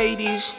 Hades.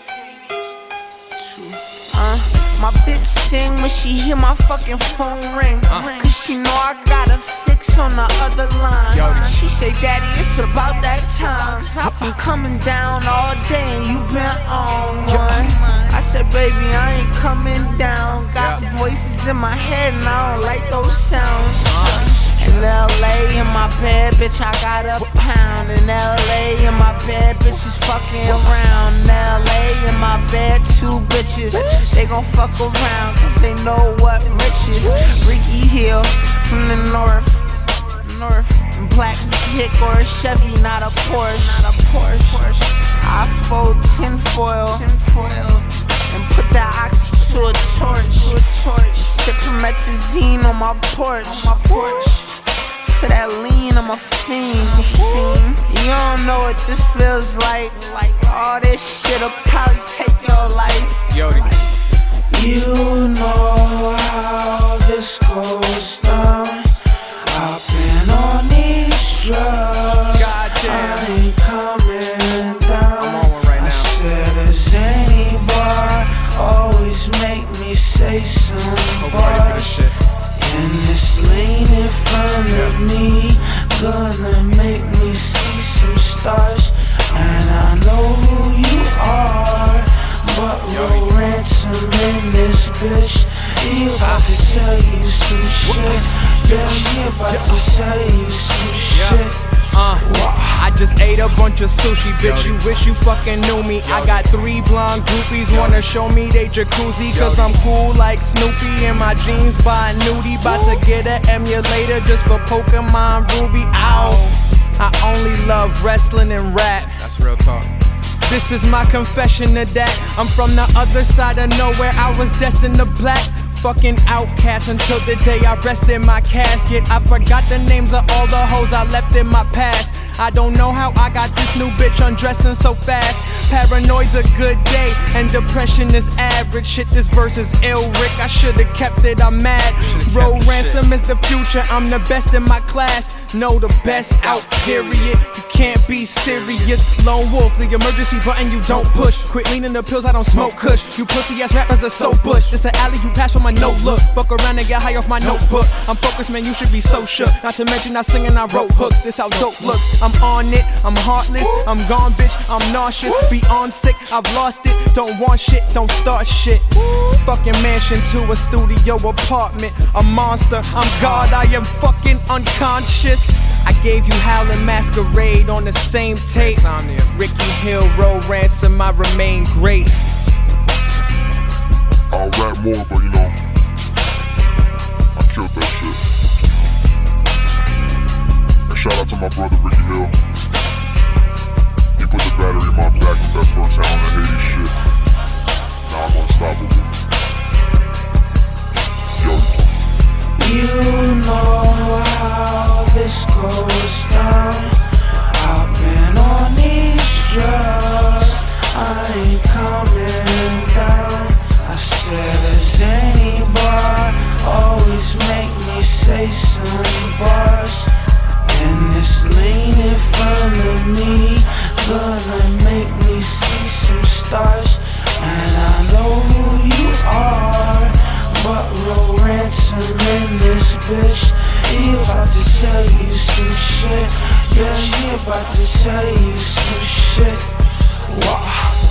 My bitch sing when she hear my fucking phone ring. Cause she know I got a fix on the other line. She say, Daddy, it's about that time. Cause I've been coming down all day and you been on one. I said, baby, I ain't coming down. Got voices in my head and I don't like those sounds. In LA, in my bed, bitch, I got a pound. In LA, in my bed, bitches fucking around. In LA, in my bed, 2 bitches. They gon' fuck around, cause they know what rich is. Ricky Hill from the north. Black Vic or a Chevy, not a Porsche. I fold tinfoil and put that oxy to a torch. Sip promethazine on my porch. For that lean, I'm a fiend. You don't know what this feels like. All this shit'll probably take your life. You know how this goes down. I've been on these drugs. I ain't coming down. I said a zany bar always make me say some bars. And this lane in front of me gonna make me see some stars. And I know who you are, but no ransom in this bitch. He about to tell you some shit. Yeah, he about to tell you some shit. I just ate a bunch of sushi, bitch, you wish you fucking knew me. I got 3 blonde groupies, wanna show me they jacuzzi. Cause I'm cool like Snoopy in my jeans by a nudie. Bout to get an emulator just for Pokemon Ruby. Ow, I only love wrestling and rap. That's real talk. This is my confession to that. I'm from the other side of nowhere, I was destined to black. Fucking outcast until the day I rest in my casket. I forgot the names of all the hoes I left in my past. I don't know how I got this new bitch undressing so fast. Paranoid's a good day and depression is average. Shit, this verse is ill, Rick, I should've kept it, I'm mad. Roll ransom is the future, I'm the best in my class. No, the best out, period. You can't be serious. Lone wolf, the emergency button you don't push. Quit leaning the pills, I don't smoke kush. You pussy ass rappers are so bush. This an alley you pass with my note look. Fuck around and get high off my notebook. I'm focused, man, you should be so shook. Not to mention I sing and I wrote hooks. This how dope looks. I'm on it, I'm heartless, I'm gone, bitch, I'm nauseous. Beyond sick, I've lost it. Don't want shit, don't start shit. Fucking mansion to a studio apartment. A monster, I'm God, I am fucking unconscious. I gave you Howlin' Masquerade on the same tape. Ricky Hill, Roll Ransom, I remain great. I'll rap more, but you know, I killed that shit. And shout out to my brother Ricky Hill. He put the battery in my back with that first Howlin' Hades shit. Now I'm unstoppable. You know how this goes down. I've been on these drugs. I ain't coming down. I said a zany bar always make me say some bars. And this lane in front of me gonna make me see some stars. And I know who you are, but no ransom in this bitch. He about to tell you some shit. Yeah, he about to tell you some shit. Wow.